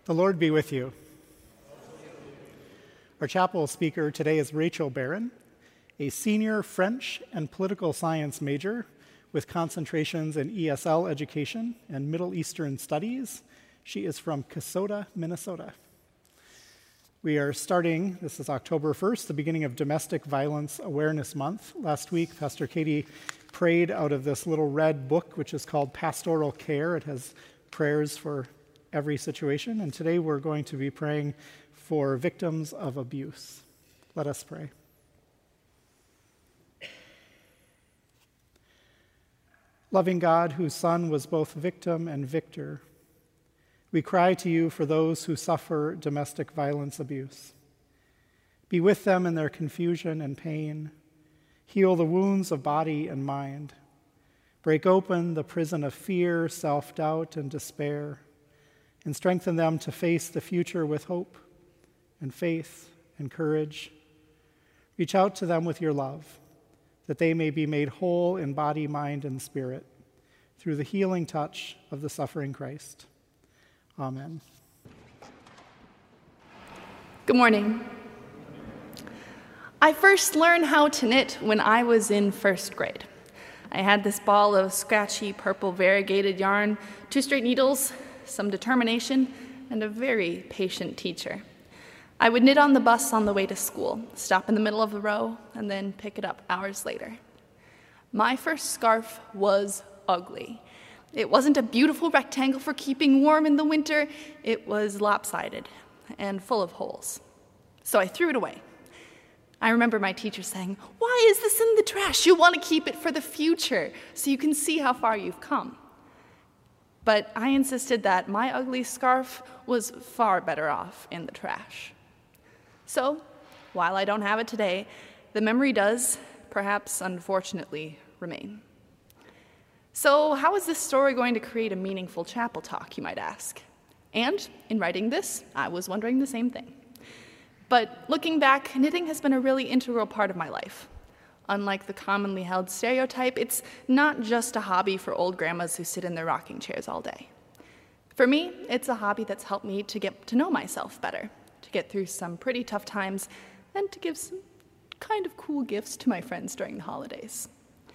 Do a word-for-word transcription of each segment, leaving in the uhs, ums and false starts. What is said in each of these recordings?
The Lord be with you. Our chapel speaker today is Rachel Barron, a senior French and political science major with concentrations in E S L education and Middle Eastern studies. She is from Kasota, Minnesota. We are starting, this is October first, the beginning of Domestic Violence Awareness Month. Last week, Pastor Katie prayed out of this little red book, which is called Pastoral Care. It has prayers for every situation. And today we're going to be praying for victims of abuse. Let us pray. Loving God, whose Son was both victim and victor, we cry to you for those who suffer domestic violence abuse. Be with them in their confusion and pain. Heal the wounds of body and mind. Break open the prison of fear, self-doubt, and despair, and strengthen them to face the future with hope and faith and courage. Reach out to them with your love, that they may be made whole in body, mind, and spirit through the healing touch of the suffering Christ. Amen. Good morning. I first learned how to knit when I was in first grade. I had this ball of scratchy purple variegated yarn, two straight needles, some determination, and a very patient teacher. I would knit on the bus on the way to school, stop in the middle of the row, and then pick it up hours later. My first scarf was ugly. It wasn't a beautiful rectangle for keeping warm in the winter. It was lopsided and full of holes. So I threw it away. I remember my teacher saying, "Why is this in the trash? You want to keep it for the future so you can see how far you've come." But I insisted that my ugly scarf was far better off in the trash. So, while I don't have it today, the memory does, perhaps unfortunately, remain. So how is this story going to create a meaningful chapel talk, you might ask? And in writing this, I was wondering the same thing. But looking back, knitting has been a really integral part of my life. Unlike the commonly held stereotype, it's not just a hobby for old grandmas who sit in their rocking chairs all day. For me, it's a hobby that's helped me to get to know myself better, to get through some pretty tough times, and to give some kind of cool gifts to my friends during the holidays.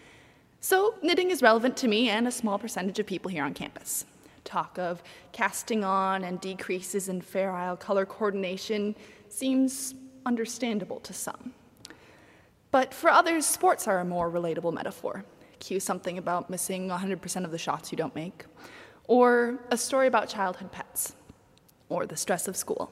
So knitting is relevant to me and a small percentage of people here on campus. Talk of casting on and decreases in Fair Isle color coordination seems understandable to some. But for others, sports are a more relatable metaphor. Cue something about missing one hundred percent of the shots you don't make, or a story about childhood pets, or the stress of school.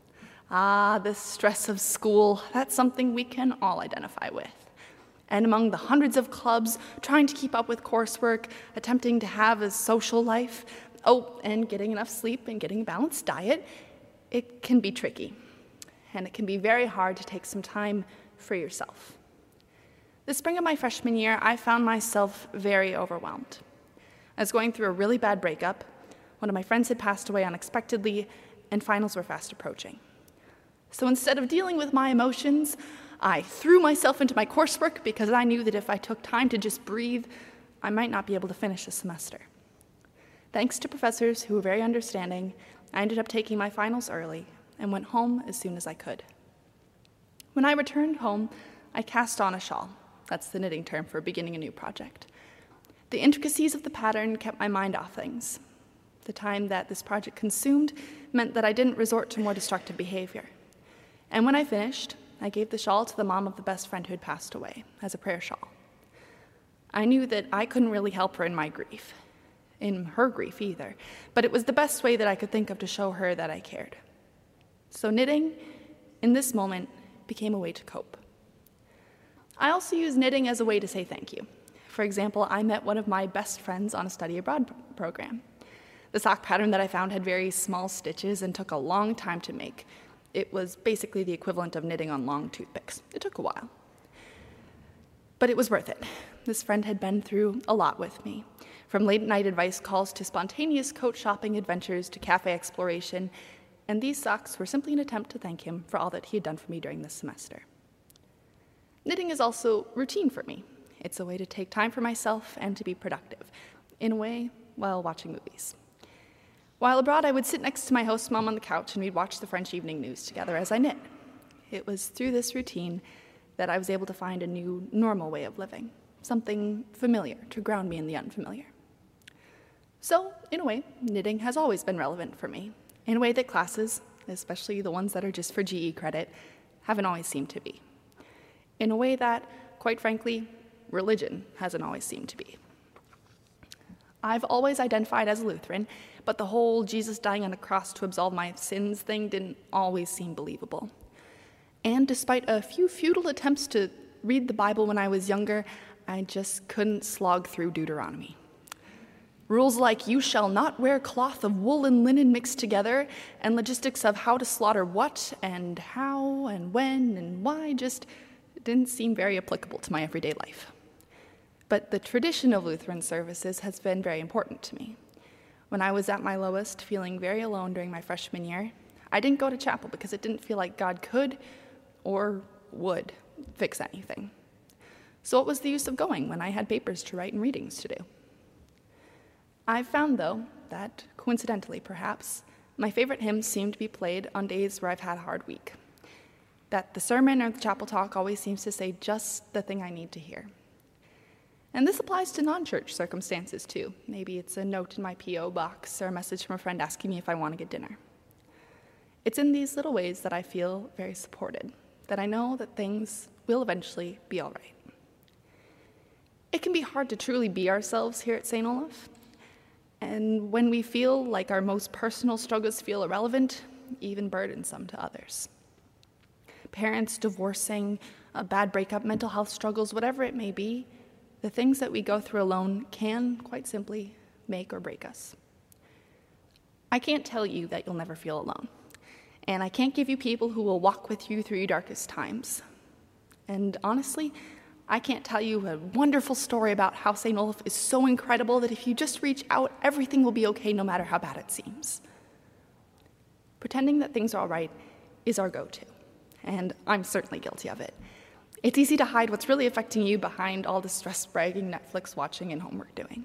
Ah, the stress of school, that's something we can all identify with. And among the hundreds of clubs trying to keep up with coursework, attempting to have a social life, oh, and getting enough sleep and getting a balanced diet, it can be tricky. And it can be very hard to take some time for yourself. The spring of my freshman year, I found myself very overwhelmed. I was going through a really bad breakup. One of my friends had passed away unexpectedly, and finals were fast approaching. So instead of dealing with my emotions, I threw myself into my coursework because I knew that if I took time to just breathe, I might not be able to finish the semester. Thanks to professors who were very understanding, I ended up taking my finals early and went home as soon as I could. When I returned home, I cast on a shawl. That's the knitting term for beginning a new project. The intricacies of the pattern kept my mind off things. The time that this project consumed meant that I didn't resort to more destructive behavior. And when I finished, I gave the shawl to the mom of the best friend who had passed away as a prayer shawl. I knew that I couldn't really help her in my grief, in her grief either, but it was the best way that I could think of to show her that I cared. So knitting, in this moment, became a way to cope. I also use knitting as a way to say thank you. For example, I met one of my best friends on a study abroad program. The sock pattern that I found had very small stitches and took a long time to make. It was basically the equivalent of knitting on long toothpicks. It took a while. But it was worth it. This friend had been through a lot with me, from late-night advice calls to spontaneous coat shopping adventures to cafe exploration, and these socks were simply an attempt to thank him for all that he had done for me during this semester. Knitting is also routine for me. It's a way to take time for myself and to be productive, in a way, while watching movies. While abroad, I would sit next to my host mom on the couch and we'd watch the French evening news together as I knit. It was through this routine that I was able to find a new, normal way of living, something familiar to ground me in the unfamiliar. So, in a way, knitting has always been relevant for me, in a way that classes, especially the ones that are just for G E credit, haven't always seemed to be. In a way that, quite frankly, religion hasn't always seemed to be. I've always identified as a Lutheran, but the whole Jesus dying on a cross to absolve my sins thing didn't always seem believable. And despite a few futile attempts to read the Bible when I was younger, I just couldn't slog through Deuteronomy. Rules like you shall not wear cloth of wool and linen mixed together, and logistics of how to slaughter what and how and when and why just didn't seem very applicable to my everyday life. But the tradition of Lutheran services has been very important to me. When I was at my lowest, feeling very alone during my freshman year, I didn't go to chapel because it didn't feel like God could or would fix anything. So what was the use of going when I had papers to write and readings to do? I've found, though, that, coincidentally perhaps, my favorite hymns seem to be played on days where I've had a hard week. That the sermon or the chapel talk always seems to say just the thing I need to hear. And this applies to non-church circumstances, too. Maybe it's a note in my P O box or a message from a friend asking me if I want to get dinner. It's in these little ways that I feel very supported, that I know that things will eventually be all right. It can be hard to truly be ourselves here at Saint Olaf. And when we feel like our most personal struggles feel irrelevant, even burdensome to others. Parents divorcing, a bad breakup, mental health struggles, whatever it may be, the things that we go through alone can, quite simply, make or break us. I can't tell you that you'll never feel alone. And I can't give you people who will walk with you through your darkest times. And honestly, I can't tell you a wonderful story about how Saint Olaf is so incredible that if you just reach out, everything will be okay no matter how bad it seems. Pretending that things are all right is our go-to, and I'm certainly guilty of it. It's easy to hide what's really affecting you behind all the stress-bragging, Netflix watching, and homework doing.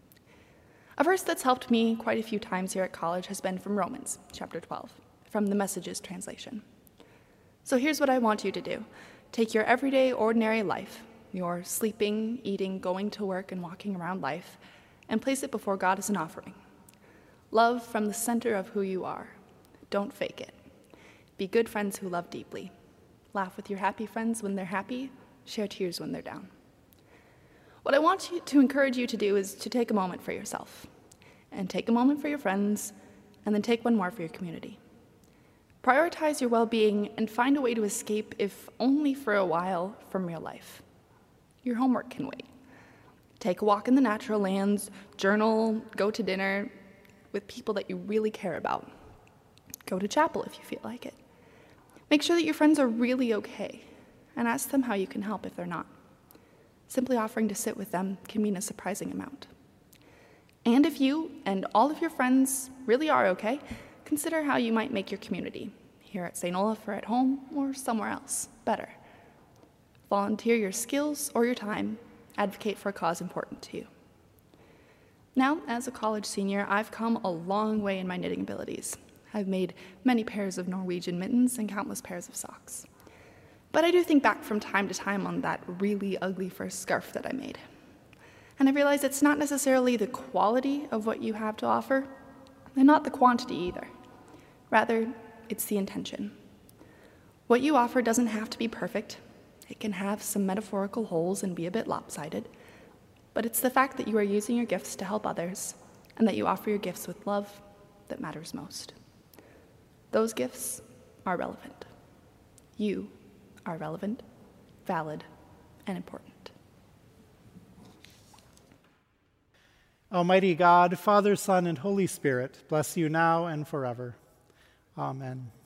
A verse that's helped me quite a few times here at college has been from Romans, chapter twelve, from the Messages translation. So here's what I want you to do. Take your everyday, ordinary life, your sleeping, eating, going to work, and walking around life, and place it before God as an offering. Love from the center of who you are. Don't fake it. Be good friends who love deeply. Laugh with your happy friends when they're happy. Share tears when they're down. What I want you to encourage you to do is to take a moment for yourself, and take a moment for your friends, and then take one more for your community. Prioritize your well-being and find a way to escape, if only for a while, from real life. Your homework can wait. Take a walk in the natural lands, journal, go to dinner with people that you really care about. Go to chapel if you feel like it. Make sure that your friends are really okay, and ask them how you can help if they're not. Simply offering to sit with them can mean a surprising amount. And if you and all of your friends really are okay, consider how you might make your community, here at Saint Olaf or at home or somewhere else, better. Volunteer your skills or your time. Advocate for a cause important to you. Now, as a college senior, I've come a long way in my knitting abilities. I've made many pairs of Norwegian mittens and countless pairs of socks. But I do think back from time to time on that really ugly first scarf that I made. And I realize it's not necessarily the quality of what you have to offer, and not the quantity either. Rather, it's the intention. What you offer doesn't have to be perfect. It can have some metaphorical holes and be a bit lopsided, but it's the fact that you are using your gifts to help others, and that you offer your gifts with love that matters most. Those gifts are relevant. You are relevant, valid, and important. Almighty God, Father, Son, and Holy Spirit, bless you now and forever. Amen.